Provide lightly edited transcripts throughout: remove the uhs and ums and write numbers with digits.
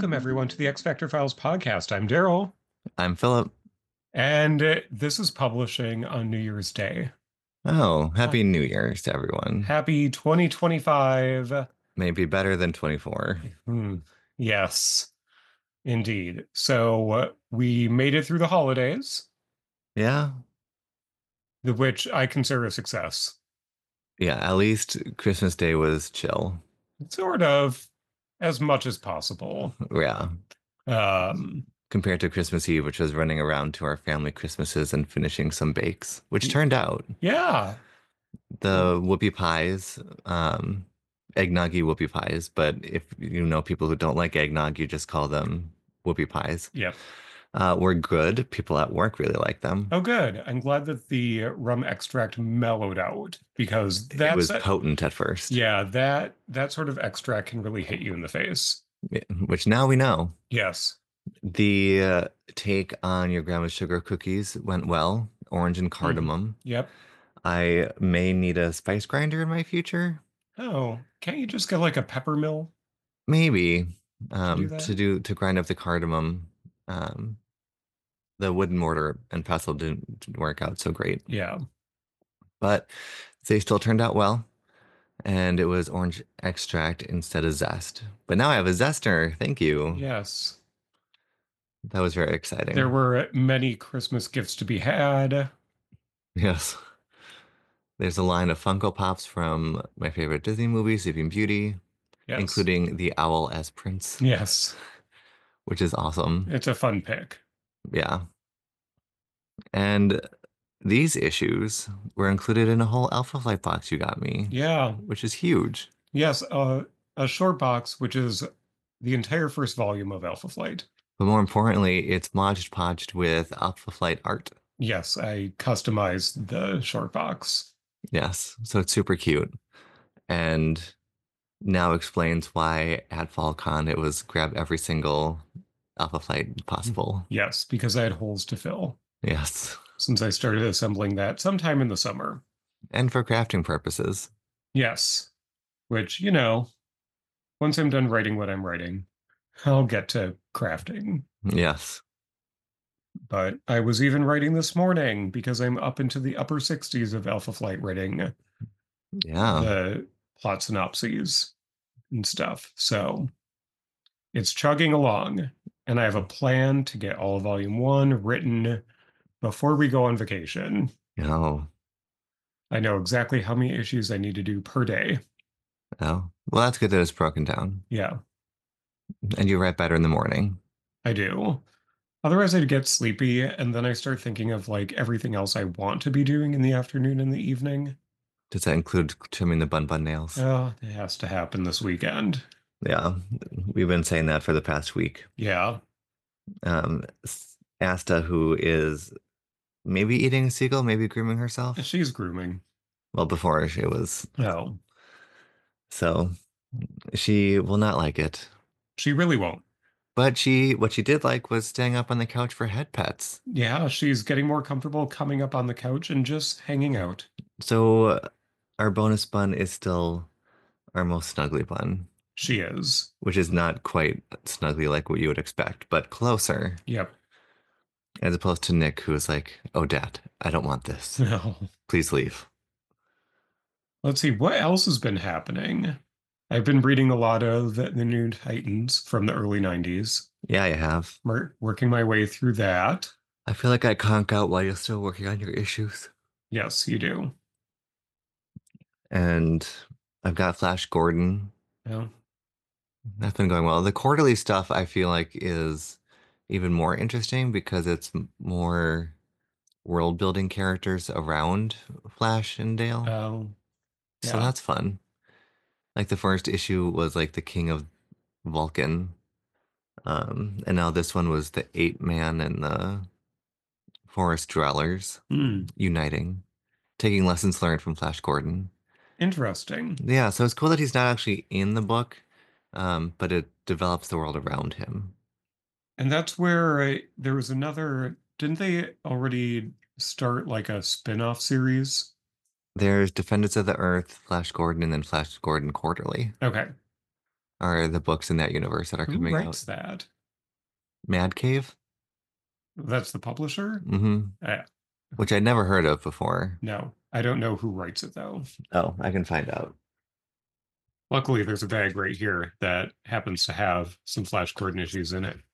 welcome everyone to the X Factor Files podcast. I'm Daryl, I'm Philip. and this is publishing on New Year's Day. Oh, Oh, Happy New Year's to everyone. happy 2025. Maybe better than 24. Hmm. Yes, indeed. So we made it through the holidays, Yeah. which I consider a success. Yeah, at least Christmas Day was chill. Sort of, as much as possible. Yeah. Um, Compared to Christmas Eve, which was running around to our family Christmases and finishing some bakes, which y- turned out yeah. the whoopie pies, eggnoggy whoopie pies. But if you know people who don't like eggnog, you just call them whoopie pies. Yep. Were good. People at work really like them. Oh, good. I'm glad that the rum extract mellowed out because It that's was potent at first, yeah, that sort of extract can really hit you in the face. which now we know. Yes. The take on your grandma's sugar cookies went well. Orange and Hmm. cardamom. Yep. I may need a spice grinder in my future. Oh, can't you just get like a pepper mill Maybe to do to that? do to grind up the cardamom. Um, the wooden mortar and pestle didn't work out so great, Yeah. but they still turned out well. And it was orange extract instead of zest. But now I have a zester. Thank you. Yes. That was very There exciting. were many Christmas gifts to be had. Yes. There's a line of Funko Pops from my favorite Disney movie, Sleeping Beauty, Yes. including the owl as Prince, Yes. which is awesome. It's a fun pick. Yeah. And these issues were included in a whole Alpha Flight box you got me, Yeah. which is huge. Yes, a short box, which is the entire first volume of Alpha Flight. But more importantly, it's Mod Podged with Alpha Flight art. Yes, I customized the short box. Yes. So it's super cute. And now explains why at FalCon it was grab every single Alpha Flight possible. Yes, because I had holes to fill Yes. since I started assembling that sometime in the summer. And for crafting purposes. Yes, which, once I'm done writing what I'm writing, I'll get to crafting. Yes. But I was even writing this morning because I'm up into the upper 60s of Alpha Flight writing Yeah. the plot synopses and stuff. So it's chugging along, and I have a plan to get all of Volume 1 written before we go on vacation. No. I know exactly how many issues I need to do per day. Oh. Well, that's good that it's broken down. Yeah, And you write better in the morning. I do. Otherwise, I'd get sleepy, and then I start thinking of like everything else I want to be doing in the afternoon and the evening. Does that include trimming the bun nails? Oh, it has to happen this weekend. Yeah. We've been saying that for the past week. Yeah, Asta, who is maybe eating a seagull, maybe grooming herself. she's grooming. Well, before she was. Oh, So she will not like it. she really won't. But what she did like was staying up on the couch for head pets. Yeah, she's getting more comfortable coming up on the couch and just hanging out. So our bonus bun is still our most snuggly bun, She is. which is not quite snuggly like what you would expect, but closer. Yep. As opposed to Nick, who is like, "Oh, Dad, I don't want this. No. Please leave." Let's see, what else has been happening? I've been reading a lot of the new Titans from the early 90s, Yeah, I have. working my way through that. I feel like I conk out while you're still working on your issues. Yes, you do. And I've got Flash Gordon. Yeah. That's been going well. The quarterly stuff I feel like is even more interesting because it's more world building characters around Flash and Dale. Oh, So yeah. that's fun. Like the first issue was like the King of Vulcan. And now this one was the Ape Man and the Forest Dwellers Hmm. uniting, taking lessons learned from Flash Gordon. Interesting. Yeah, so it's cool that he's not actually in the book, but it develops the world around him. And that's where there was another, didn't they already start like a spin-off series? There's Defenders of the Earth, Flash Gordon, and then Flash Gordon Quarterly. Okay. are the books in that universe that are Who coming out. writes that? Mad Cave? That's the publisher? Mm-hmm. Uh, Which I'd never heard of before. no, I don't know who writes it though. Oh, I can find out. Luckily, there's a bag right here that happens to have some Flash Gordon issues in it.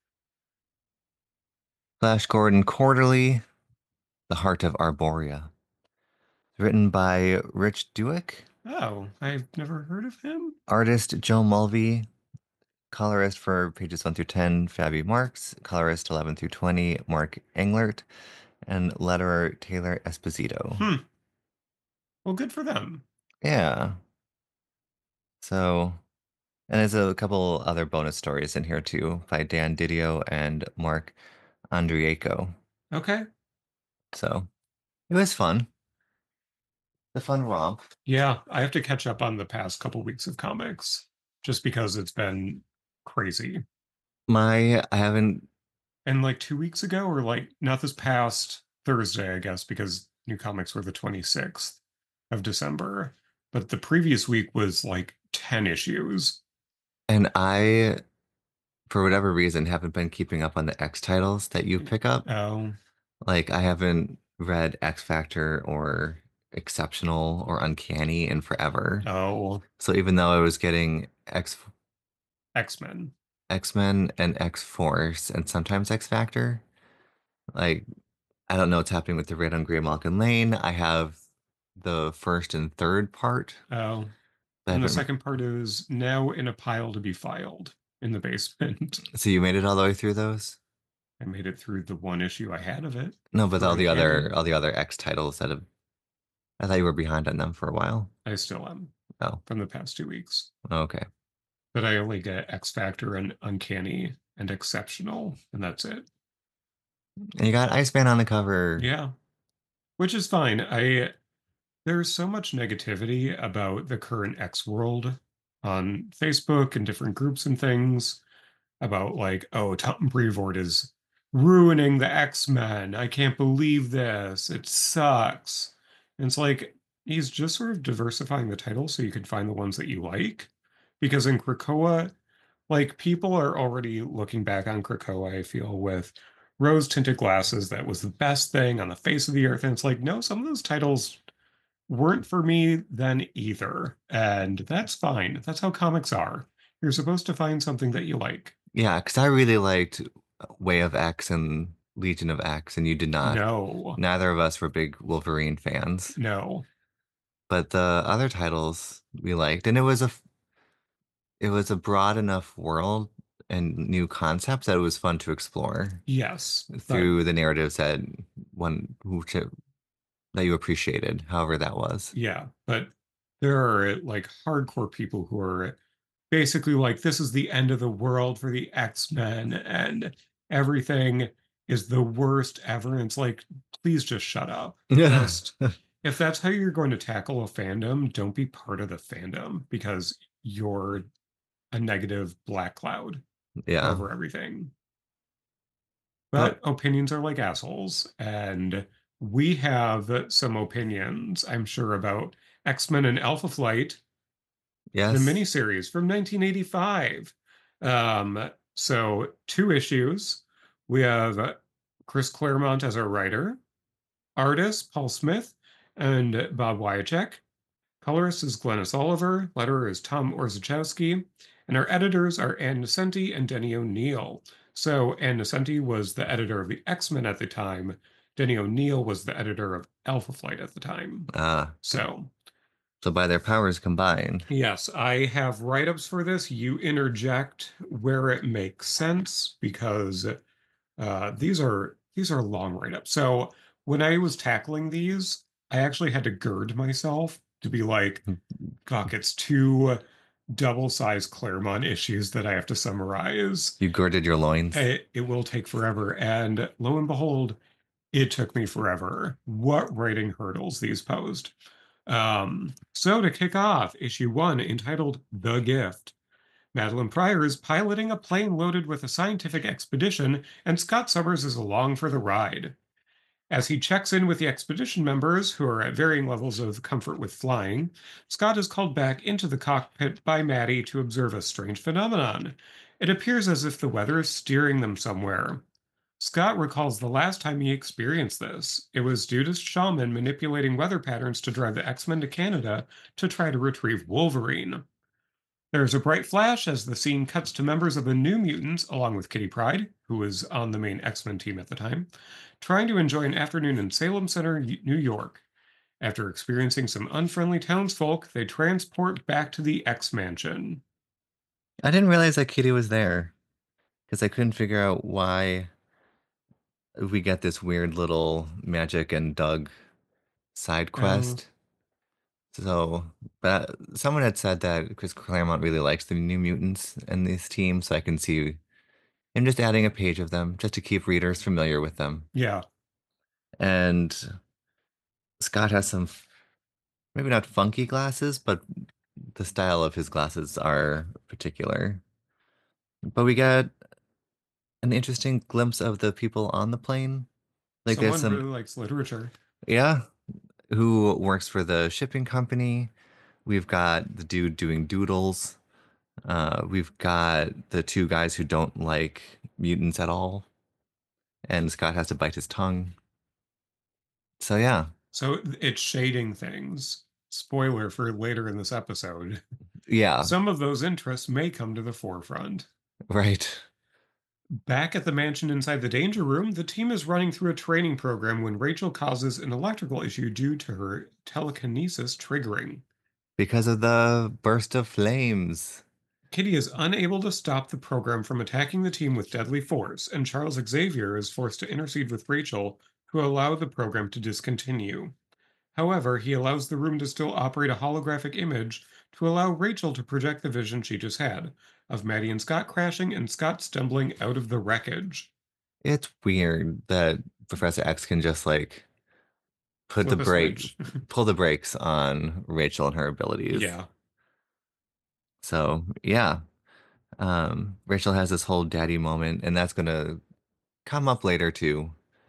Flash Gordon Quarterly, The Heart of Arborea. Written by Rich Douek, Oh, I've never heard of him. artist Joe Mulvey, colorist for pages 1 through 10, Fabi Marks, colorist 11 through 20, Mark Englert, and letterer Taylor Esposito. Hmm. Well, good for them. Yeah. So, and there's a couple other bonus stories in here too by Dan Didio and Mark Andrieko. Okay. So it was fun. The fun romp. Yeah, I have to catch up on the past couple weeks of comics just because it's been crazy. I haven't, And like 2 weeks ago, or like not this past Thursday, I guess, because new comics were the 26th of December. But the previous week was like 10 issues. and for whatever reason, haven't been keeping up on the X titles that you pick up. Oh, Like, I haven't read X Factor or Exceptional or Uncanny in forever. oh, So even though I was getting X-Men. X-Men and X-Force and sometimes X Factor, like, I don't know what's happening with the Red on Grey Malkin Lane. I have the first and third part. Oh, I and the haven't, second part is now in a pile to be filed in the basement. so you made it all the way through those? I made it through the one issue I had of it No, but for Uncanny. all the other X titles that have, I thought you were behind on them for a while. I still am Oh, from the past 2 weeks. okay. But I only get X Factor and Uncanny and Exceptional, and that's it. And you got Iceman on the cover. Yeah, which is fine. There's so much negativity about the current X world on Facebook and different groups and things about like, oh, Tom Brevoort is ruining the X-Men. I can't believe this. It sucks. And it's like he's just sort of diversifying the title so you can find the ones that you like. Because in Krakoa, like people are already looking back on Krakoa, I feel, with rose-tinted glasses. That was the best thing on the face of the earth. And it's like, no, some of those titles weren't for me then either. And that's fine. That's how comics are. You're supposed to find something that you like. Yeah, because I really liked Way of X and Legion of X, and you did not. No, Neither of us were big Wolverine fans, no. but the other titles we liked, and it was a broad enough world and new concepts that it was fun to explore Yes, but through the narratives that one that you appreciated, however that was. yeah, but there are like hardcore people who are basically like, this is the end of the world for the X-Men and everything is the worst ever. And it's like, please just shut up. Yeah. Just, if that's how you're going to tackle a fandom, don't be part of the fandom because you're a negative black cloud Yeah. over everything. But But opinions are like assholes, and we have some opinions, I'm sure, about X-Men and Alpha Flight, the yes. miniseries from 1985. So 2 issues. We have Chris Claremont as our writer, artist Paul Smith, and Bob Wiacek. Colorist is Glennis Oliver, letterer is Tom Orzechowski, and our editors are Ann Nocenti and Denny O'Neil. So Ann Nocenti was the editor of the X-Men at the time. Denny O'Neil was the editor of Alpha Flight at the time. Uh, So so by their powers combined. yes, I have write-ups for this. You interject where it makes sense because these are long write-ups. So when I was tackling these, I actually had to gird myself to be like, fuck, it's two double-sized Claremont issues that I have to summarize. You girded your loins. It will take forever. And lo and behold, it took me forever. What writing hurdles these posed. So to kick off, issue 1, entitled The Gift. Madeline Pryor is piloting a plane loaded with a scientific expedition, and Scott Summers is along for the ride. As he checks in with the expedition members, who are at varying levels of comfort with flying, Scott is called back into the cockpit by Maddie to observe a strange phenomenon. It appears as if the weather is steering them somewhere. Scott recalls the last time he experienced this. It was due to Shaman manipulating weather patterns to drive the X Men to Canada to try to retrieve Wolverine. There's a bright flash as the scene cuts to members of the New Mutants, along with Kitty Pryde, who was on the main X Men team at the time, trying to enjoy an afternoon in Salem Center, New York. After experiencing some unfriendly townsfolk, they transport back to the X Mansion. I didn't realize that Kitty was there because I couldn't figure out why we get this weird little Magic and Doug side Oh, quest. So, but someone had said that Chris Claremont really likes the New Mutants in these teams, so I can see him just adding a page of them just to keep readers familiar with them. yeah. And Scott has some, maybe not funky glasses, but the style of his glasses are particular. But we get an interesting glimpse of the people on the plane. Like there's Someone some, really likes literature. yeah, who works for the shipping company. We've got the dude doing doodles. We've got the two guys who don't like mutants at all, and Scott has to bite his tongue. So yeah, So it's shading things. Spoiler for later in this episode. yeah, Some of those interests may come to the forefront. right. Back at the mansion inside the danger room, the team is running through a training program when Rachel causes an electrical issue due to her telekinesis triggering. Because of the burst of flames. Kitty is unable to stop the program from attacking the team with deadly force, and Charles Xavier is forced to intercede with Rachel to allow the program to discontinue. However, he allows the room to still operate a holographic image to allow Rachel to project the vision she just had of Maddie and Scott crashing and Scott stumbling out of the wreckage. It's weird that Professor X can just like put the Flip a brake, switch. pull the brakes on Rachel and her abilities. Yeah. So yeah, Rachel has this whole daddy moment, and that's gonna come up later too.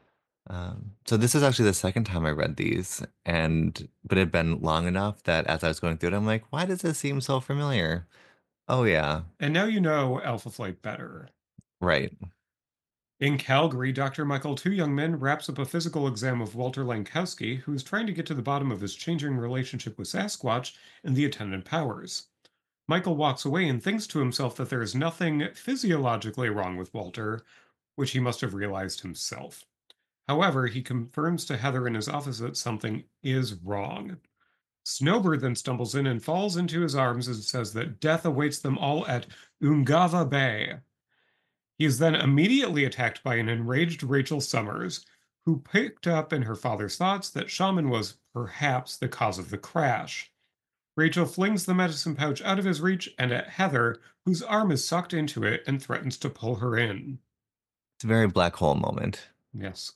So this is actually the second time I read these, and but it had been long enough that as I was going through it, I'm like, why does this seem so familiar? Oh yeah, And now you know Alpha Flight better. right. In Calgary, Dr. Michael Two Young Men wraps up a physical exam of Walter Lankowski, who is trying to get to the bottom of his changing relationship with Sasquatch and the attendant powers. Michael walks away and thinks to himself that there is nothing physiologically wrong with Walter, which he must have realized himself. However, he confirms to Heather in his office that something is wrong. Snowbird then stumbles in and falls into his arms and says that death awaits them all at Ungava Bay. He is then immediately attacked by an enraged Rachel Summers, who picked up in her father's thoughts that Shaman was perhaps the cause of the crash. Rachel flings the medicine pouch out of his reach and at Heather, whose arm is sucked into it and threatens to pull her in. It's a very black hole moment. Yes.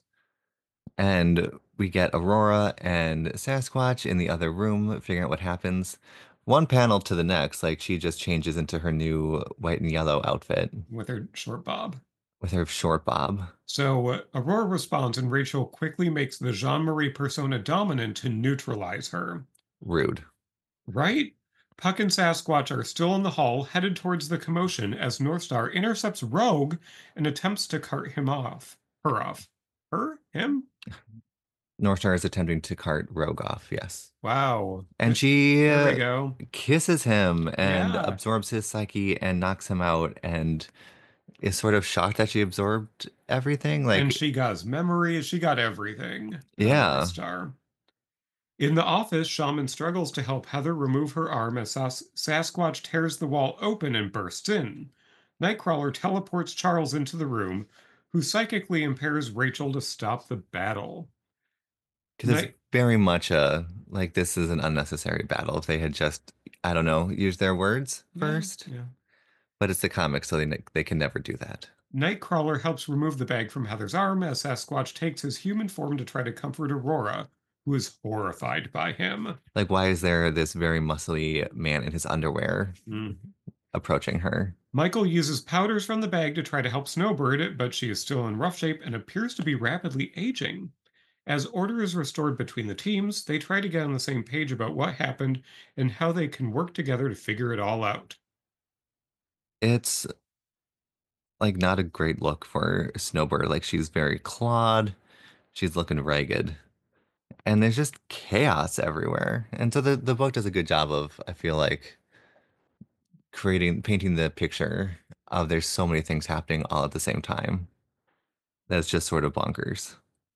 And we get Aurora and Sasquatch in the other room figuring out what happens. One panel to the next, like she just changes into her new white and yellow outfit With her short bob. with her short bob. So Aurora responds, and Rachel quickly makes the Jean Marie persona dominant to neutralize her. Rude. Right? Puck and Sasquatch are still in the hall, headed towards the commotion as Northstar intercepts Rogue and attempts to cart him off. Her off. Her? Him? Northstar is attempting to cart Rogue off, yes. Wow. And she There we go. kisses him and Yeah. absorbs his psyche and knocks him out and is sort of shocked that she absorbed everything. And Like, she got his memory. She got everything. yeah, Northstar. In the office, Shaman struggles to help Heather remove her arm as Sasquatch tears the wall open and bursts in. Nightcrawler teleports Charles into the room, who psychically impairs Rachel to stop the battle. because it's Night, very much a like this is an unnecessary battle. If they had just, I don't know, used their words yeah, first, yeah. but it's the comics, so they can never do that. Nightcrawler helps remove the bag from Heather's arm as Sasquatch takes his human form to try to comfort Aurora, who is horrified by him. Like, why is there this very muscly man in his underwear Mm. approaching her? Michael uses powders from the bag to try to help Snowbird, but she is still in rough shape and appears to be rapidly aging. As order is restored between the teams, they try to get on the same page about what happened and how they can work together to figure it all out. It's like not a great look for Snowbird. Like she's very clawed, she's looking ragged, and there's just chaos everywhere. And so the book does a good job of, I feel like, painting the picture of there's so many things happening all at the same time. That's just sort of bonkers.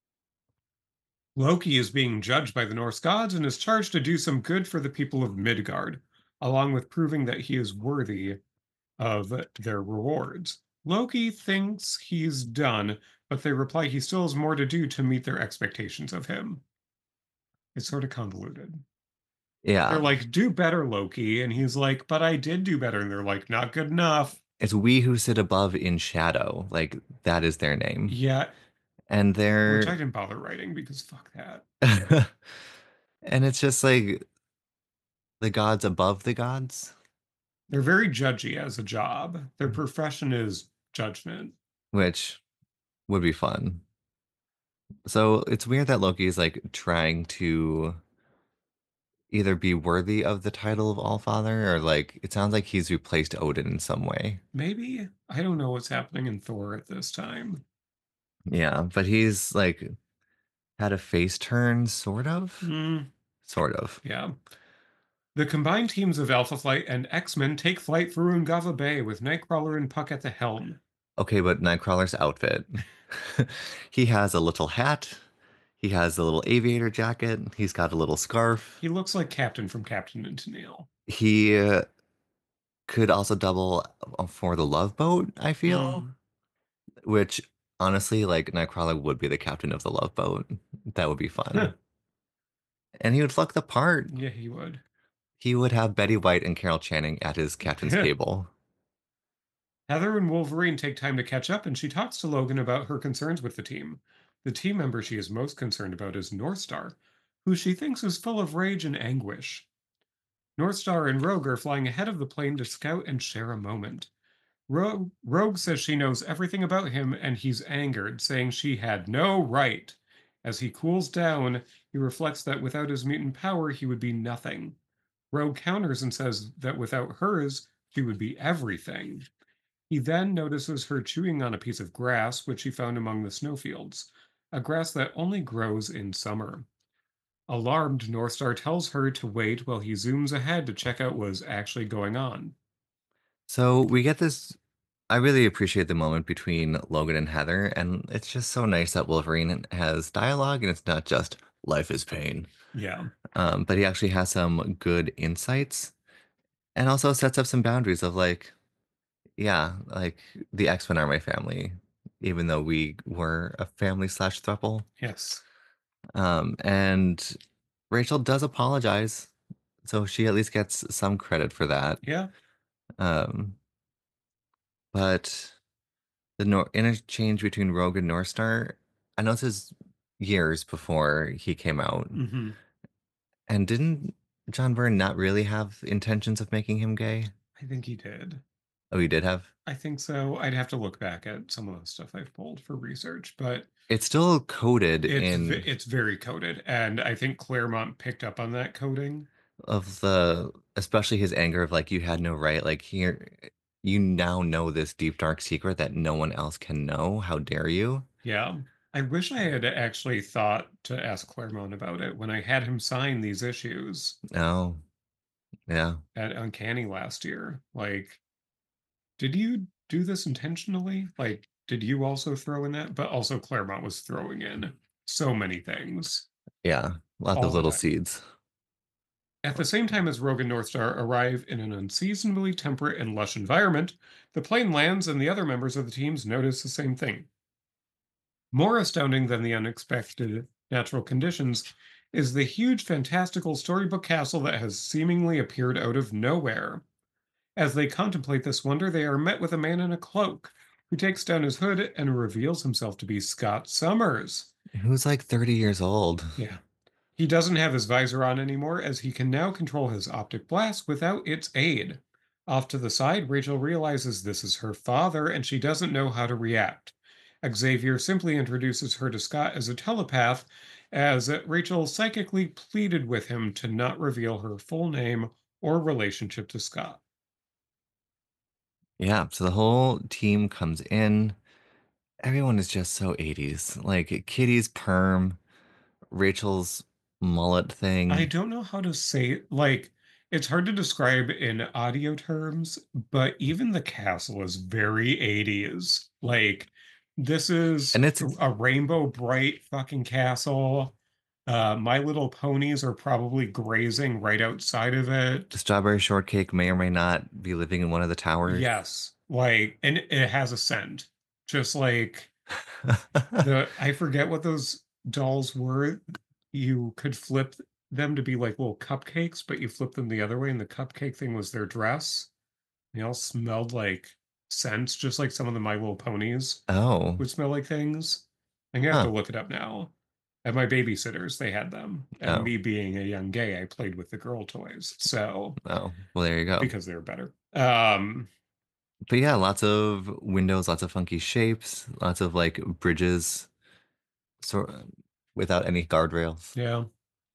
Loki is being judged by the Norse gods and is charged to do some good for the people of Midgard, along with proving that he is worthy of their rewards. Loki thinks he's done, but they reply he still has more to do to meet their expectations of him. It's sort of convoluted. They're Yeah, like, do better, Loki. And he's like, but I did do better. And they're like, not good enough. it's we who sit above in shadow. Like that is their name. Yeah, And which I they're didn't bother writing because fuck that. and it's just like the gods above the gods, They're very judgy as a job. Their profession is judgment. which would be fun. So it's weird that Loki is like trying to either be worthy of the title of Allfather or like it sounds like he's replaced Odin in some way. Maybe. I don't know what's happening in Thor at this time. Yeah, but he's like had a face turn, sort of. Hmm. Sort of. Yeah. The combined teams of Alpha Flight and X-Men take flight for Ungava Bay with Nightcrawler and Puck at the helm. Okay, but Nightcrawler's outfit. He has a little hat. He has a little aviator jacket. He's got a little scarf. He looks like Captain from Captain and Tennille. He could also double for the Love Boat, I feel, Mm. which honestly, like Nightcrawler would be the captain of the Love Boat. That would be fun. And he would look the part. Yeah, he would. He would have Betty White and Carol Channing at his captain's table. Heather and Wolverine take time to catch up, and she talks to Logan about her concerns with the team. The team member she is most concerned about is Northstar, who she thinks is full of rage and anguish. Northstar and Rogue are flying ahead of the plane to scout and share a moment. Rogue says she knows everything about him, and he's angered, saying she had no right. As he cools down, he reflects that without his mutant power, he would be nothing. Rogue counters and says that without hers, she would be everything. He then notices her chewing on a piece of grass which he found among the snowfields, a grass that only grows in summer. Alarmed, Northstar tells her to wait while he zooms ahead to check out what's actually going on. So we get this. I really appreciate the moment between Logan and Heather, and it's just so nice that Wolverine has dialogue and it's not just life is pain. Yeah, But he actually has some good insights and also sets up some boundaries of like, yeah, like the X-Men are my family, even though we were a family slash throuple. yes, And Rachel does apologize, so she at least gets some credit for that. yeah. Um, but the interchange between Rogue and Northstar, I know this is years before he came out. Hmm. And didn't John Byrne not really have intentions of making him gay? I think he did. Oh, he did have. I think so. I'd have to look back at some of the stuff I've pulled for research, but It's still coded in it's very coded, and I think Claremont picked up on that coding. of the, especially his anger of like you had no right, like here you now know this deep dark secret that no one else can know. How dare you? Yeah. I wish I had actually thought to ask Claremont about it when I had him sign these issues Oh, yeah. at Uncanny last year. Like, did you do this intentionally? Like, did you also throw in that? But also, Claremont was throwing in so many things Yeah. Lots of all the little time. seeds. At the same time as Rogue and Northstar arrive in an unseasonably temperate and lush environment, the plane lands and the other members of the teams notice the same thing. More astounding than the unexpected natural conditions is the huge fantastical storybook castle that has seemingly appeared out of nowhere. As they contemplate this wonder, they are met with a man in a cloak who takes down his hood and reveals himself to be Scott Summers. Who's like 30 years old? Yeah. He doesn't have his visor on anymore, as he can now control his optic blast without its aid. Off to the side, Rachel realizes this is her father, and she doesn't know how to react. Xavier simply introduces her to Scott as a telepath, as Rachel psychically pleaded with him to not reveal her full name or relationship to Scott. Yeah, so the whole team comes in. Everyone is just so 80s. Like Kitty's perm, Rachel's mullet I thing. don't know how to say, like, it's hard to describe in audio terms, but even the castle is very 80s. Like, this is And it's a rainbow bright fucking castle. My Little Ponies are probably grazing right outside of it. Strawberry Shortcake may or may not be living in one of the towers. Yes, like, and it has a scent, just like I forget what those dolls were. You could flip them to be like little cupcakes, but you flip them the other way, and the cupcake thing was their dress. They all smelled like scents, just like some of the My Little Ponies Oh, would smell like things. I'm gonna have to huh. look it up now. At my babysitters, they had them. And Oh, me being a young gay, I played with the girl toys. So oh. Well, there you go. because they were better. But yeah, lots of windows, lots of funky shapes, lots of like bridges, sort without any guardrails. Yeah.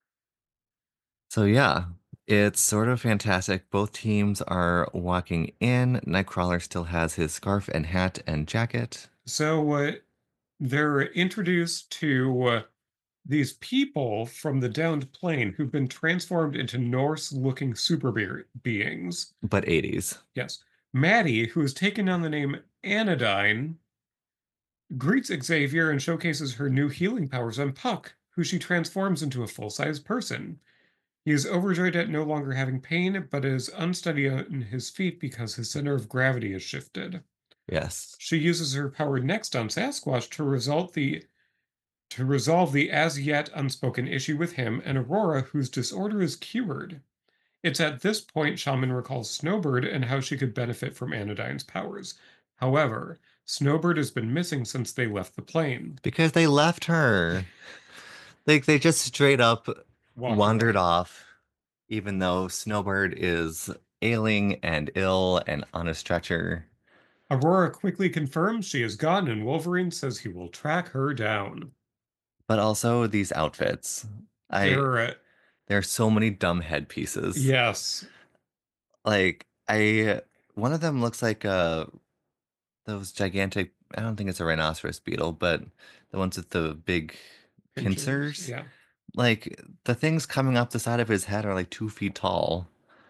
So yeah, it's sort of fantastic. Both teams are walking in. Nightcrawler still has his scarf and hat and jacket. So they're introduced to these people from the downed plane who've been transformed into Norse-looking beings. But 80s. Yes. Maddie, who has taken on the name Anodyne, greets Xavier and showcases her new healing powers on Puck, who she transforms into a full-size person. He is overjoyed at no longer having pain, but is unsteady on his feet because his center of gravity has shifted. Yes. She uses her power next on Sasquatch to resolve the as yet unspoken issue with him and Aurora, whose disorder is cured. It's at this point Shaman recalls Snowbird and how she could benefit from Anodyne's powers. However, Snowbird has been missing since they left the plane. Because they left her. Like they just straight up Walked wandered away. off, even though Snowbird is ailing and ill and on a stretcher. Aurora quickly confirms she is gone, and Wolverine says he will track her down. But also these outfits. I They're, There are so many dumb headpieces. yes, Like I one of them looks like those gigantic, I don't think it's a rhinoceros beetle, but the ones with the big pinchers. pincers. Yeah. Like the things coming up the side of his head are like 2 feet tall.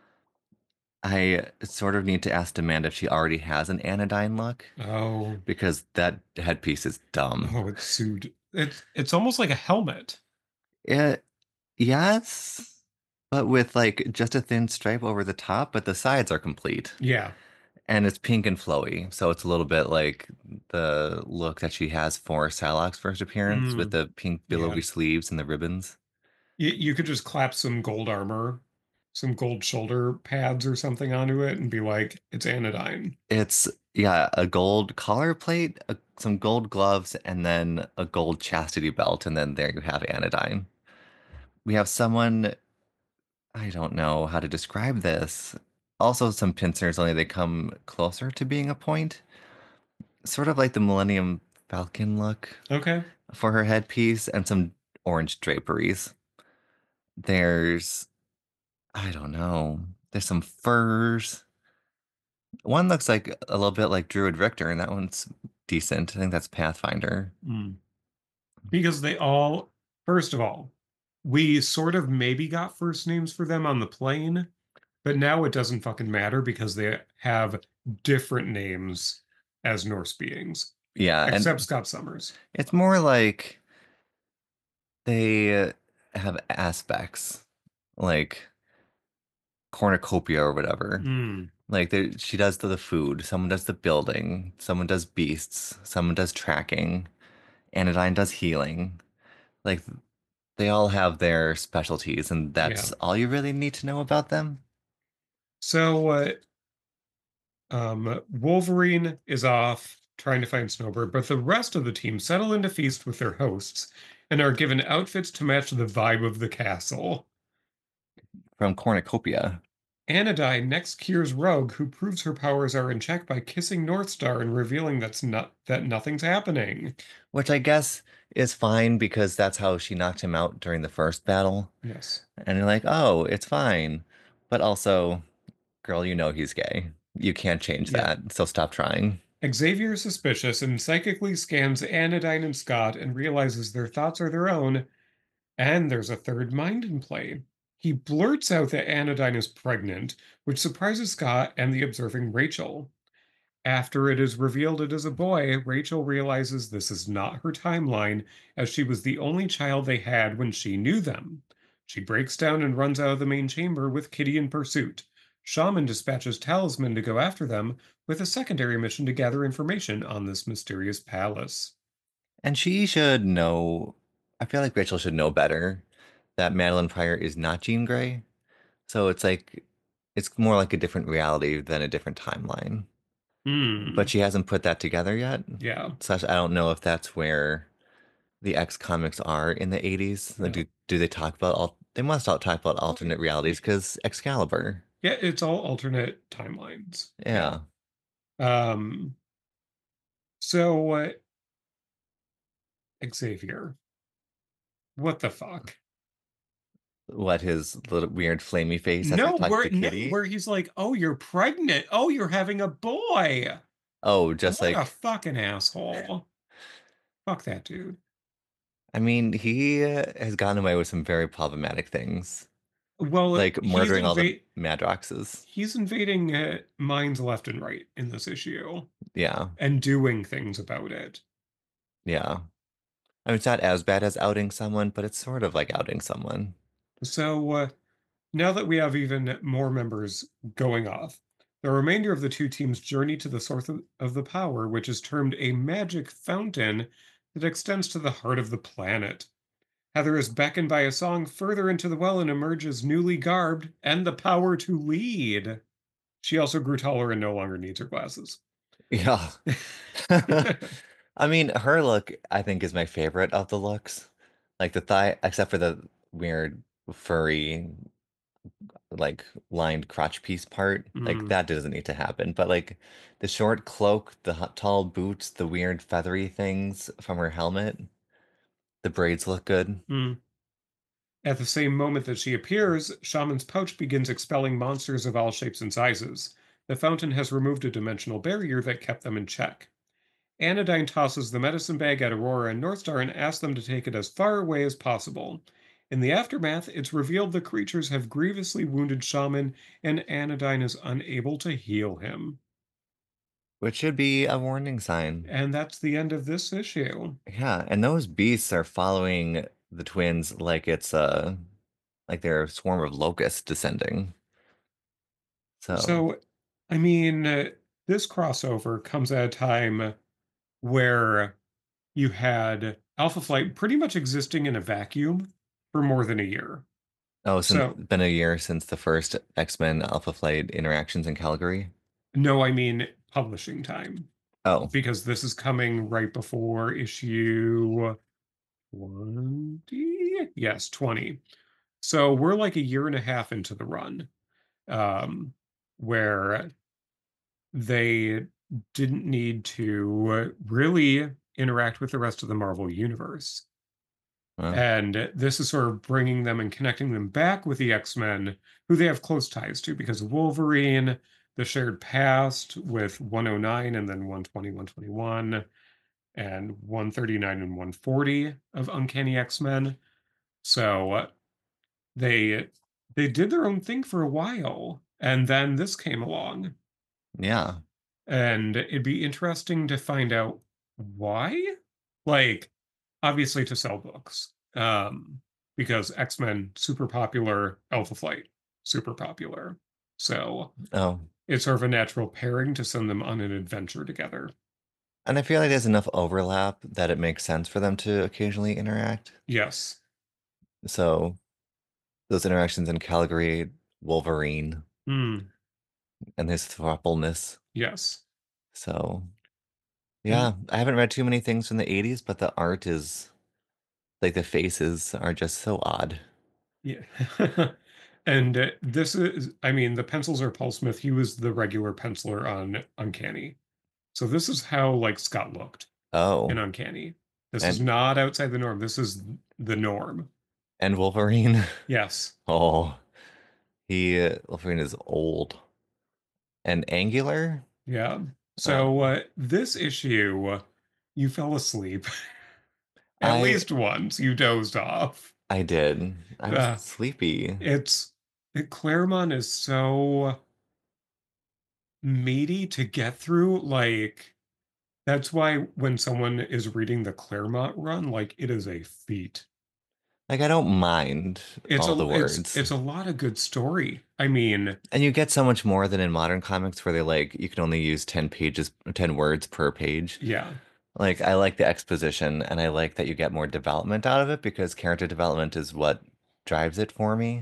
I sort of need to ask Amanda if she already has an anodyne look Oh, because that headpiece is dumb. oh, it's sued. It's almost like a helmet. It, yes, but with like just a thin stripe over the top, but the sides are complete. Yeah. And it's pink and flowy, so it's a little bit like the look that she has for Salak's first appearance with Mm, the pink yeah. billowy sleeves and the ribbons. You could just clap some gold armor, some gold shoulder pads or something onto it and be like, it's anodyne. It's, yeah, a gold collar plate, some gold gloves, and then a gold chastity belt, and then there you have Anodyne. We have someone, I don't know how to describe this. Also some pincers, only they come closer to being a point. Sort of like the Millennium Falcon look Okay. for her headpiece, and some orange draperies. There's, I don't know, there's some furs. One looks like a little bit like Druid Richter, and that one's decent. I think that's Pathfinder. Mm. Because they all, first of all, we sort of maybe got first names for them on the plane, but now it doesn't fucking matter because they have different names as Norse beings, Yeah, except and Scott Summers. it's more like they have aspects, like cornucopia or whatever. Mm, Like she does the food, someone does the building, someone does beasts, someone does tracking, Anodyne does healing. Like they all have their specialties, and yeah. that's all you really need to know about them. So Wolverine is off trying to find Snowbird, but the rest of the team settle into feast with their hosts and are given outfits to match the vibe of the castle. From cornucopia. Anodyne next cures Rogue, who proves her powers are in check by kissing Northstar and revealing that nothing's happening. Which I guess is fine because that's how she knocked him out during the first battle. Yes. And you're like, oh, it's fine. But also, girl, you know he's gay. You can't change Yeah. that, so stop trying. Xavier is suspicious and psychically scans Anodyne and Scott and realizes their thoughts are their own, and there's a third mind in play. He blurts out that Anodyne is pregnant, which surprises Scott and the observing Rachel. After it is revealed it is a boy, Rachel realizes this is not her timeline, as she was the only child they had when she knew them. She breaks down and runs out of the main chamber with Kitty in pursuit. Shaman dispatches Talisman to go after them, with a secondary mission to gather information on this mysterious palace. And she should know, I feel like Rachel should know better that Madeline Pryor is not Jean Grey. So it's like, it's more like a different reality than a different timeline. But Hmm. she hasn't put that together yet. Yeah. So I don't know if that's where the X comics are in the 80s. Like, Yeah. do they talk about all, they must all talk about Oh, alternate realities because Excalibur. yeah, it's all alternate timelines. Yeah. Yeah. Um, so Xavier, what the fuck? What his little weird flamey face as he No, talks to Kitty. where he's like, "Oh, you're pregnant. Oh, you're having a boy." Oh, just What a like, fucking asshole. Fuck that dude. I mean, he has gotten away with some very problematic things, Well, like murdering all the Madroxes. he's invading minds left and right in this issue Yeah. and doing things about it. Yeah. I mean, it's not as bad as outing someone, but it's sort of like outing someone. So now that we have even more members going off, the remainder of the two teams journey to the source of the power, which is termed a magic fountain that extends to the heart of the planet. Heather is beckoned by a song further into the well and emerges newly garbed and the power to lead. She also grew taller and no longer needs her glasses. Yeah. I mean, her look, I think, is my favorite of the looks. Like the thigh, except for the weird furry, like lined crotch piece part. Like Mm, that doesn't need to happen. But like the short cloak, the tall boots, the weird feathery things from her helmet, the braids look good. mm. At the same moment that she appears, Shaman's pouch begins expelling monsters of all shapes and sizes. The fountain has removed a dimensional barrier that kept them in check. Anodyne tosses the medicine bag at Aurora and Northstar and asks them to take it as far away as possible. In the aftermath, it's revealed the creatures have grievously wounded Shaman, and Anodyne is unable to heal him. Which should be a warning sign. And that's the end of this issue. Yeah, and those beasts are following the twins like it's like they're a swarm of locusts descending. So, So, I mean, this crossover comes at a time where you had Alpha Flight pretty much existing in a vacuum for more than a year. oh, since So, been a year since the first X-Men Alpha Flight interactions in Calgary. no, I mean publishing time, Oh, because this is coming right before issue 20. Yes, 20. So we're like a year and a half into the run, um, where they didn't need to really interact with the rest of the Marvel universe. well, And this is sort of bringing them and connecting them back with the X-Men, who they have close ties to because of Wolverine, the shared past with 109 and then 120, 121, and 139 and 140 of Uncanny X-Men. So they they did their own thing for a while, and then this came along. yeah. And it'd be interesting to find out why. Like, obviously to sell books. Because X-Men super popular, Alpha Flight super popular. So Oh, it's sort of a natural pairing to send them on an adventure together. and I feel like there's enough overlap that it makes sense for them to occasionally interact. Yes. So those interactions in Calgary, Wolverine, Hmm. and his throupleness. Yes. So And yeah, I haven't read too many things from the 80s, but the art is like the faces are just so odd. yeah. And this is, I mean, the pencils are Paul Smith. He was the regular penciler on Uncanny. So this is how like Scott looked in Oh, Uncanny. This is and not outside the norm. This is the norm. Wolverine. Yes. Oh, Wolverine is old and angular. Yeah. So Um, this issue, you fell asleep at I least once. You dozed off. I did. I was Uh, sleepy. it's Claremont is so meaty to get through. Like that's why when someone is reading the Claremont run, like it is a feat. Like I don't mind all the words. It's a lot of good story. I mean, And you get so much more than in modern comics where they like you can only use 10 pages, 10 words per page. yeah, Like I like the exposition and I like that you get more development out of it because character development is what drives it for me.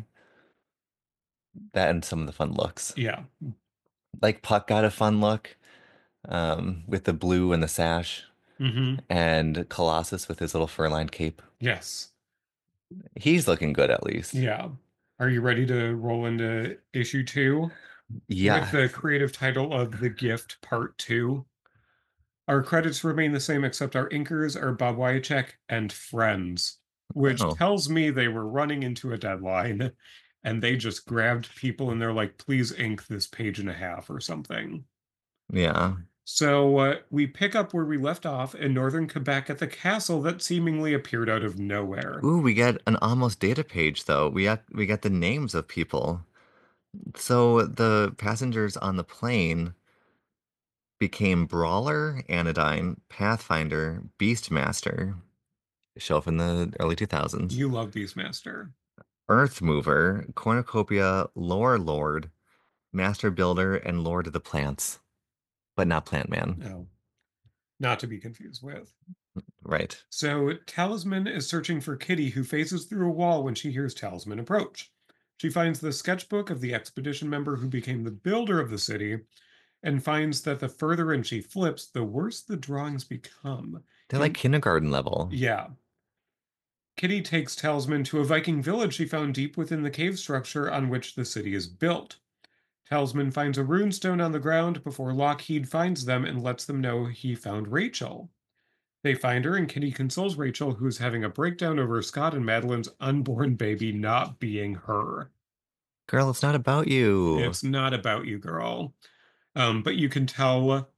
That and some of the fun looks. yeah. Like Puck got a fun look with the blue and the sash Hmm. and Colossus with his little fur-lined cape. Yes. He's looking good at least. Yeah. Are you ready to roll into issue two with Yeah. the creative title of The Gift Part Two? Our credits remain the same, except our inkers are Bob Wyacek and friends, which Oh, tells me they were running into a deadline and they just grabbed people and they're like, please ink this page and a half or something. yeah. So we pick up where we left off in northern Quebec at the castle that seemingly appeared out of nowhere. Ooh, we get an almost data page though. We get the names of people. So the passengers on the plane became Brawler, Anodyne, Pathfinder, Beastmaster, show up in the early 2000s, You love Beastmaster. Earth Mover, Cornucopia, Lore Lord, Master Builder, and Lord of the Plants, but not Plant Man. No, not to be confused with. Right. So Talisman is searching for Kitty, who phases through a wall when she hears Talisman approach. She finds the sketchbook of the expedition member who became the builder of the city and finds that the further in she flips, the worse the drawings become. They're like And kindergarten level. yeah, Kitty takes Talisman to a Viking village she found deep within the cave structure on which the city is built. Talisman finds a runestone on the ground before Lockheed finds them and lets them know he found Rachel. They find her, and Kitty consoles Rachel, who's having a breakdown over Scott and Madeline's unborn baby not being her. Girl, it's not about you. It's not about you, girl. But you can tell.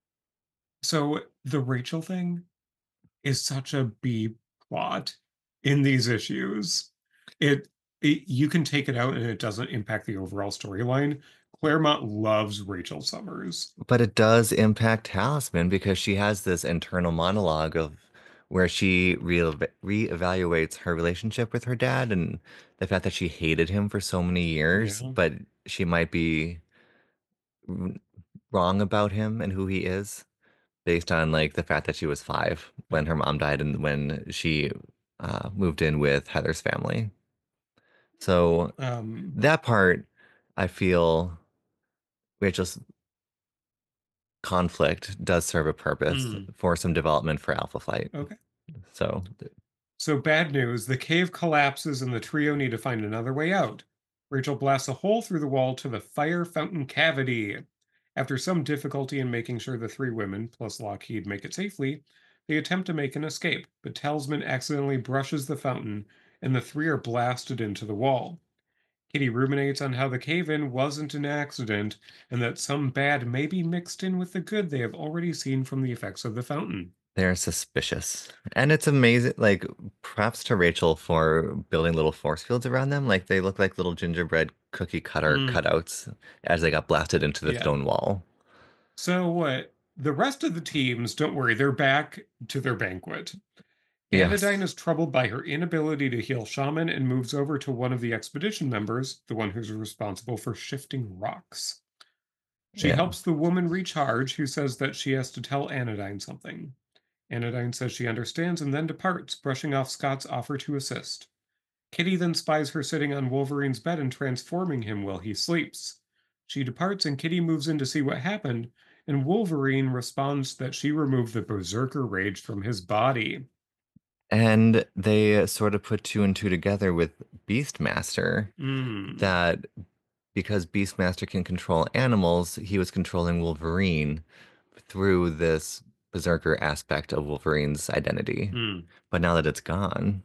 So the Rachel thing is such a B plot in these issues. It, you can take it out and it doesn't impact the overall storyline. Claremont loves Rachel Summers. But it does impact Talisman because she has this internal monologue of where she reevaluates her relationship with her dad and the fact that she hated him for so many years, Yeah. but she might be w- wrong about him and who he is based on like the fact that she was 5 when her mom died and when she moved in with Heather's family. So Um, that part, I feel Rachel's conflict does serve a purpose hmm, for some development for Alpha Flight. okay. So, So bad news, the cave collapses and the trio need to find another way out. Rachel blasts a hole through the wall to the fire fountain cavity. After some difficulty in making sure the three women, plus Lockheed, make it safely, they attempt to make an escape, but Talisman accidentally brushes the fountain and the three are blasted into the wall. Kitty ruminates on how the cave-in wasn't an accident and that some bad may be mixed in with the good they have already seen from the effects of the fountain. they're suspicious. And it's amazing, like, props to Rachel for building little force fields around them. Like, they look like little gingerbread cookie cutter Mm, cutouts as they got blasted into the yeah. stone wall. So what? The rest of the teams, don't worry, they're back to their banquet. Anodyne Yes. is troubled by her inability to heal Shaman and moves over to one of the expedition members, the one who's responsible for shifting rocks. She Yeah. helps the woman recharge, who says that she has to tell Anodyne something. Anodyne says she understands and then departs, brushing off Scott's offer to assist. Kitty then spies her sitting on Wolverine's bed and transforming him while he sleeps. She departs and Kitty moves in to see what happened, and Wolverine responds that she removed the berserker rage from his body. And they sort of put two and two together with Beastmaster, Mm, that because Beastmaster can control animals, he was controlling Wolverine through this berserker aspect of Wolverine's identity. mm. But now that it's gone,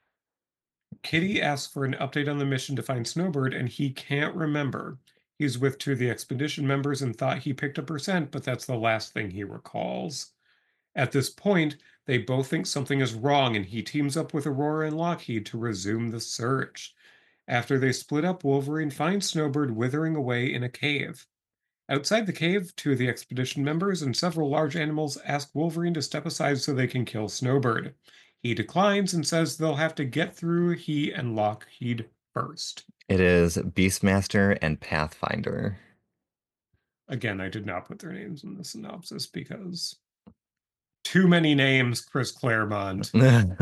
Kitty asks for an update on the mission to find Snowbird, and he can't remember. He's with two of the expedition members and thought he picked up her scent, but that's the last thing he recalls. At this point, they both think something is wrong, and he teams up with Aurora and Lockheed to resume the search. After they split up, Wolverine finds Snowbird withering away in a cave. Outside the cave, two of the expedition members and several large animals ask Wolverine to step aside so they can kill Snowbird. He declines and says they'll have to get through he and Lockheed first. it is Beastmaster and Pathfinder. Again, I did not put their names in the synopsis because too many names, Chris Claremont.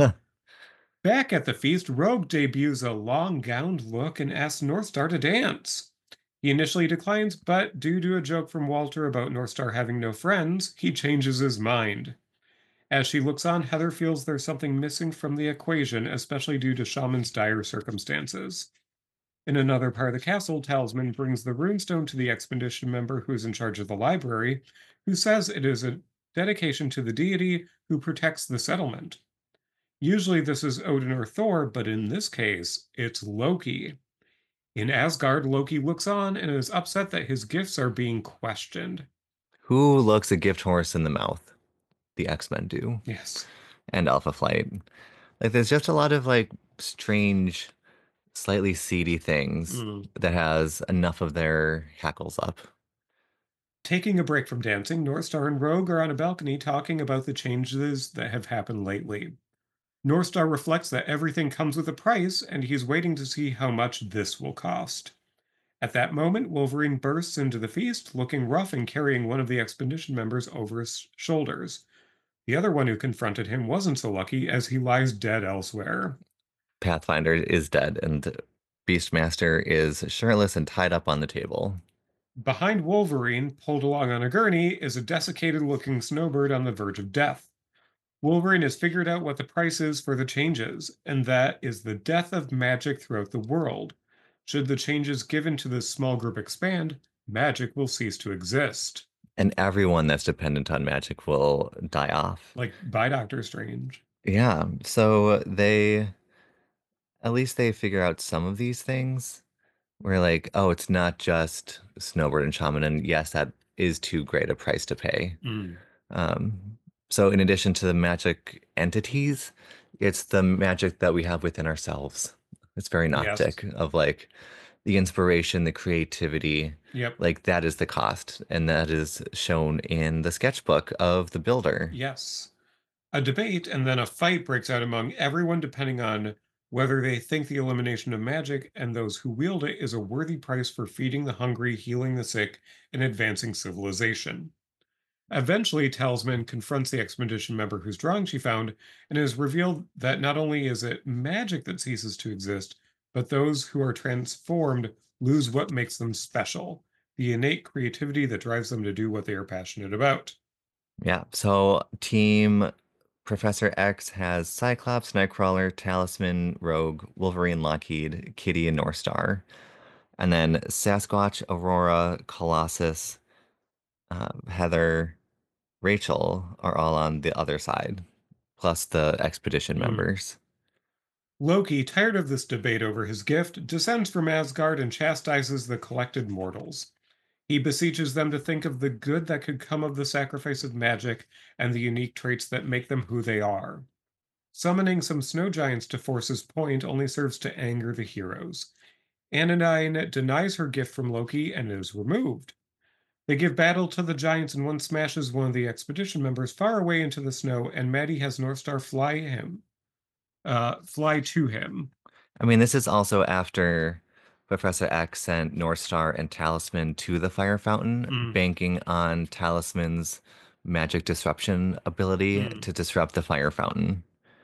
Back at the feast, Rogue debuts a long gowned look and asks Northstar to dance. He initially declines, but due to a joke from Walter about Northstar having no friends, he changes his mind. As she looks on, Heather feels there's something missing from the equation, especially due to Shaman's dire circumstances. In another part of the castle, Talisman brings the runestone to the expedition member who's in charge of the library, who says it is a dedication to the deity who protects the settlement. Usually this is Odin or Thor, but in this case, it's Loki. In Asgard, Loki looks on and is upset that his gifts are being questioned. Who looks a gift horse in the mouth? The X-Men do, Yes. and Alpha Flight. Like, there's just a lot of like strange, slightly seedy things Mm. that has enough of their hackles up. Taking a break from dancing, Northstar and Rogue are on a balcony talking about the changes that have happened lately. Northstar reflects that everything comes with a price, and he's waiting to see how much this will cost. At that moment, Wolverine bursts into the feast, looking rough and carrying one of the expedition members over his shoulders. The other one who confronted him wasn't so lucky, as he lies dead elsewhere. Pathfinder is dead, and Beastmaster is shirtless and tied up on the table. Behind Wolverine, pulled along on a gurney, is a desiccated looking snowbird on the verge of death. Wolverine has figured out what the price is for the changes, and that is the death of magic throughout the world. Should the changes given to this small group expand, magic will cease to exist. And everyone that's dependent on magic will die off. Like by Doctor Strange. Yeah, so at least they figure out some of these things. We're like, oh, it's not just Snowbird and Shaman, and yes, that is too great a price to pay. Mm. Um, so in addition to the magic entities, it's the magic that we have within ourselves. It's very Yes. Noctic of like the inspiration, the creativity, Yep. like that is the cost, and that is shown in the sketchbook of the builder. Yes. A debate and then a fight breaks out among everyone depending on whether they think the elimination of magic and those who wield it is a worthy price for feeding the hungry, healing the sick, and advancing civilization. Eventually, Talisman confronts the expedition member whose drawing she found, and it is revealed that not only is it magic that ceases to exist, but those who are transformed lose what makes them special, the innate creativity that drives them to do what they are passionate about. Yeah, so Team Professor X has Cyclops, Nightcrawler, Talisman, Rogue, Wolverine, Lockheed, Kitty, and Northstar. And then Sasquatch, Aurora, Colossus, Heather, Rachel are all on the other side, plus the expedition Hmm. members. Loki, tired of this debate over his gift, descends from Asgard and chastises the collected mortals. He beseeches them to think of the good that could come of the sacrifice of magic and the unique traits that make them who they are. Summoning some snow giants to force his point only serves to anger the heroes. Anodyne denies her gift from Loki and is removed. They give battle to the giants, and one smashes one of the expedition members far away into the snow, and Maddie has Northstar fly to him. I mean, this is also after Professor X sent Northstar and Talisman to the fire fountain, Mm, banking on Talisman's magic disruption ability mm. to disrupt the fire fountain.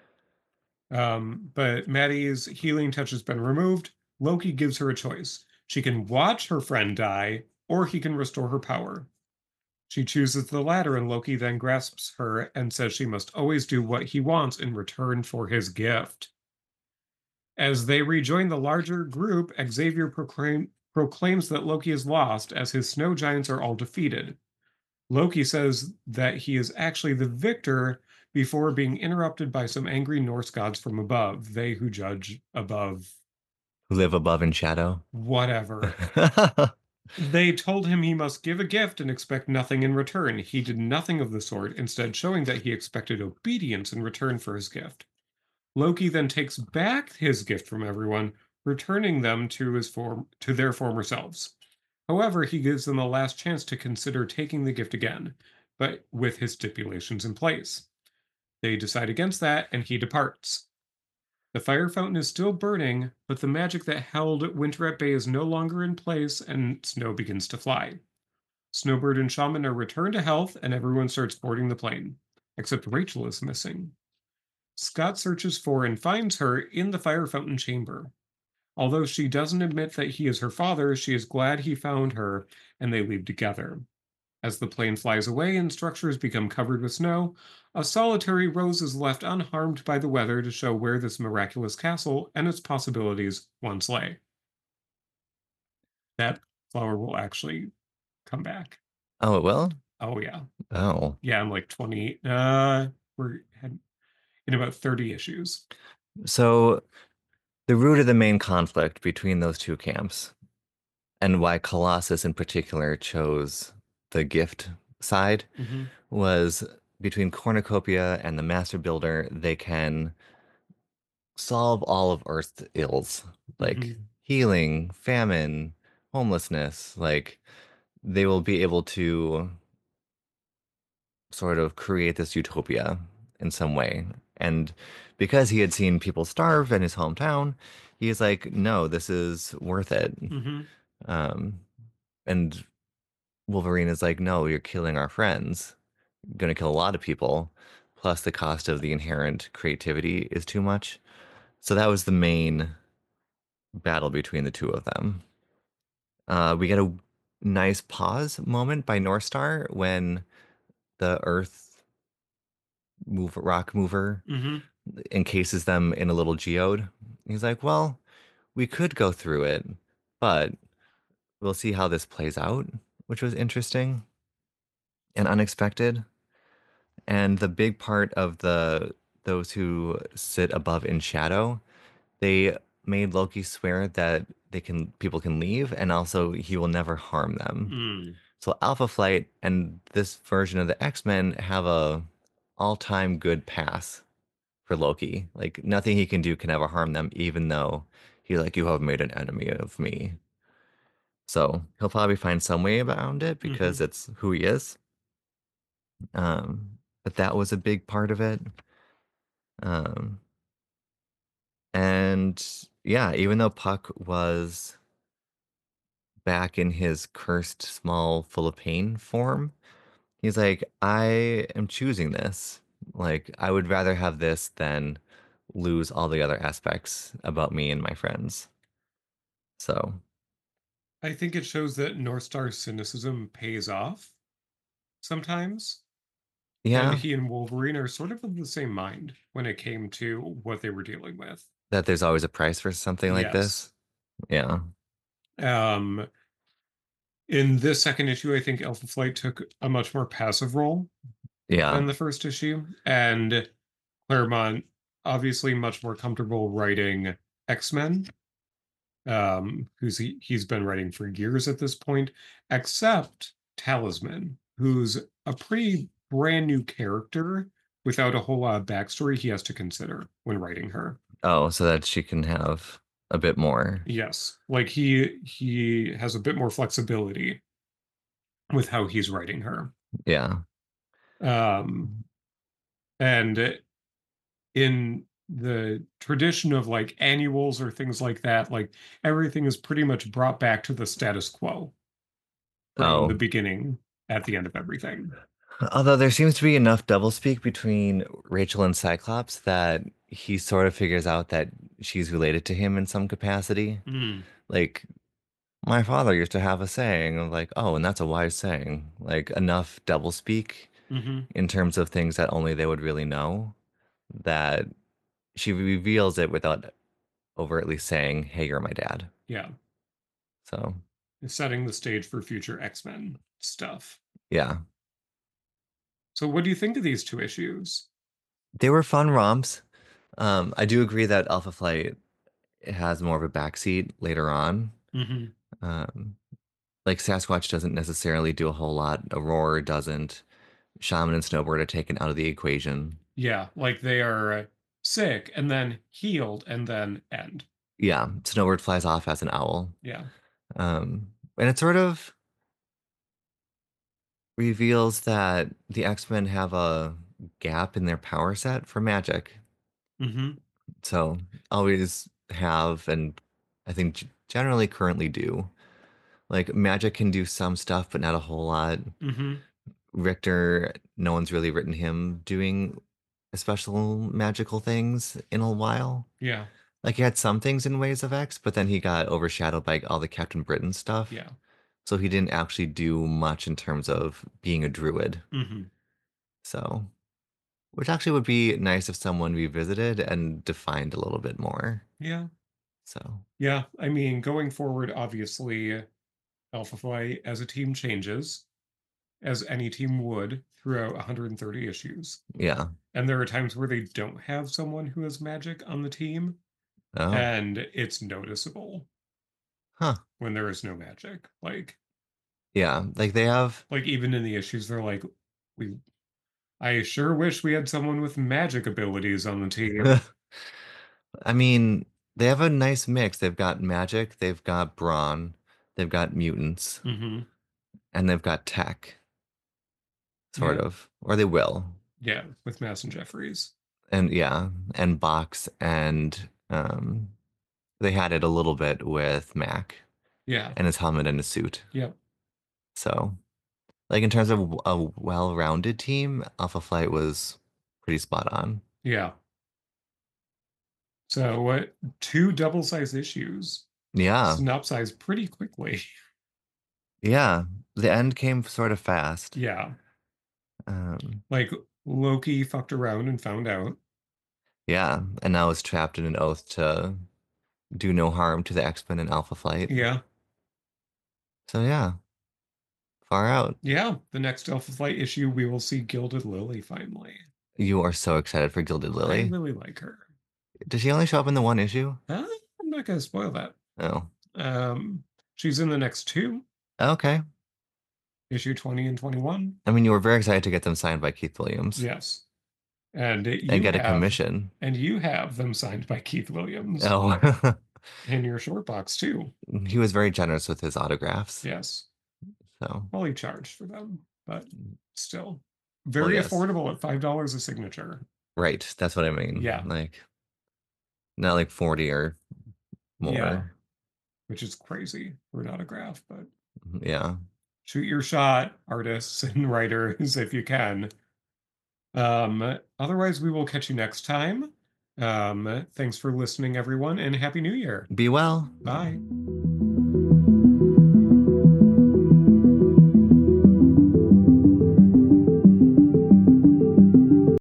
But Maddie's healing touch has been removed. Loki gives her a choice. She can watch her friend die, or he can restore her power. She chooses the latter, and Loki then grasps her and says she must always do what he wants in return for his gift. As they rejoin the larger group, Xavier proclaims that Loki is lost as his snow giants are all defeated. Loki says that he is actually the victor before being interrupted by some angry Norse gods from above, they who judge above Who live above in shadow. whatever. They told him he must give a gift and expect nothing in return. He did nothing of the sort, instead showing that he expected obedience in return for his gift. Loki then takes back his gift from everyone, returning them to their former selves. However, he gives them a last chance to consider taking the gift again, but with his stipulations in place. They decide against that, and he departs. The fire fountain is still burning, but the magic that held Winter at bay is no longer in place, and snow begins to fly. Snowbird and Shaman are returned to health, and everyone starts boarding the plane, except Rachel is missing. Scott searches for and finds her in the fire fountain chamber. Although she doesn't admit that he is her father, she is glad he found her, and they leave together. As the plane flies away and structures become covered with snow, a solitary rose is left unharmed by the weather to show where this miraculous castle and its possibilities once lay. That flower will actually come back. Oh, it will? Oh yeah. Oh. Yeah, I'm like 20. We're in about 30 issues. So the root of the main conflict between those two camps and why Colossus in particular chose the gift side Mm-hmm. was between Cornucopia and the Master Builder, they can solve all of Earth's ills, like Mm-hmm. healing, famine, homelessness. Like they will be able to sort of create this utopia in some way. And because he had seen people starve in his hometown, he's like, no, this is worth it. Mm-hmm. Um, and Wolverine is like, no, you're killing our friends. You're gonna kill a lot of people. Plus, the cost of the inherent creativity is too much. So that was the main battle between the two of them. We get a nice pause moment by North Star when the Earth rock mover Mm-hmm. encases them in a little geode. He's like, well, we could go through it, but we'll see how this plays out, which was interesting and unexpected. And the big part of the those who sit above in shadow, they made Loki swear that people can leave and also he will never harm them. Mm. So Alpha Flight and this version of the X-Men have a all-time good pass for Loki. Like nothing he can do can ever harm them, even though he's like, you have made an enemy of me. So he'll probably find some way around it Mm-hmm. because it's who he is. But that was a big part of it. Um, and yeah, even though Puck was back in his cursed small full of pain form, he's like, I am choosing this. Like, I would rather have this than lose all the other aspects about me and my friends. So, I think it shows that North Star's cynicism pays off sometimes. And yeah, he and Wolverine are sort of the same mind when it came to what they were dealing with. that there's always a price for something like Yes. this. Yeah. Um, in this second issue, I think Alpha Flight took a much more passive role Yeah. than the first issue, and Claremont obviously much more comfortable writing X-Men, he's been writing for years at this point, except Talisman, who's a pretty brand new character without a whole lot of backstory he has to consider when writing her. Oh, so that she can have a bit more. Yes, like he has a bit more flexibility with how he's writing her. Yeah. Um, and in the tradition of like annuals or things like that, like everything is pretty much brought back to the status quo from the Oh. beginning at the end of everything. Although there seems to be enough doublespeak between Rachel and Cyclops that he sort of figures out that she's related to him in some capacity. Mm. Like My father used to have a saying of like, oh, and that's a wise saying. Like enough doublespeak Hmm. in terms of things that only they would really know, that she reveals it without overtly saying, hey, you're my dad. Yeah. So, Setting the stage for future X-Men stuff. yeah. So what do you think of these two issues? They were fun romps. I do agree that Alpha Flight has more of a backseat later on. Hmm. Um, like Sasquatch doesn't necessarily do a whole lot. Aurora doesn't. Shaman and Snowbird are taken out of the equation. Yeah, like they are sick and then healed and then end. Yeah, Snowbird flies off as an owl. Yeah. And it sort of reveals that the X-Men have a gap in their power set for magic. Hmm. So always have, and I think generally currently do. Like magic can do some stuff, but not a whole lot. Hmm. Richter, no one's really written him doing special magical things in a while. Yeah. Like he had some things in Ways of X, but then he got overshadowed by all the Captain Britain stuff. Yeah. So he didn't actually do much in terms of being a druid. Hmm. So, which actually would be nice if someone revisited and defined a little bit more. Yeah. So, Yeah. I mean, going forward, obviously, Alpha Flight as a team changes, as any team would throughout 130 issues. yeah. And there are times where they don't have someone who has magic on the team, Oh, and it's noticeable huh. when there is no magic. Yeah. Like they have, Like even in the issues, they're like, we I sure wish we had someone with magic abilities on the team. I mean, they have a nice mix. They've got magic, they've got brawn, they've got mutants, Hmm. and they've got tech, sort Yeah. of. Or they will. Yeah, with Mass and Jeffries. And yeah, and Box and they had it a little bit with Mac Yeah. and his helmet and his suit. Yep. So, like in terms of a well-rounded team, Alpha Flight was pretty spot on. Yeah. So what two double-sized issues Yeah. synopsized pretty quickly. Yeah. The end came sort of fast. Yeah. Um, Like Loki fucked around and found out. yeah, and now is trapped in an oath to do no harm to the X-Men and Alpha Flight. Yeah. So yeah, far out. Yeah. The next Alpha Flight issue, we will see Gilded Lily finally. You are so excited for Gilded I Lily. really like her. Does she only show up in the one issue? I'm not gonna spoil that. Oh, Um, she's in the next two, okay. issue 20 and 21. I mean, you were very excited to get them signed by Keith Williams Yes. And and get a commission. you have them signed by Keith Williams Oh, in your short box too. he was very generous with his autographs. Yes. So, Well, he charged for them, but still well, very yes. affordable at $5 a signature. Right. That's what I mean. Yeah. Like, not like 40 or Yeah. more. Which is crazy for an autograph, but Yeah. shoot your shot, artists and writers, if you can. Otherwise, we will catch you next time. Thanks for listening, everyone, and Happy New Year. Be well. Bye.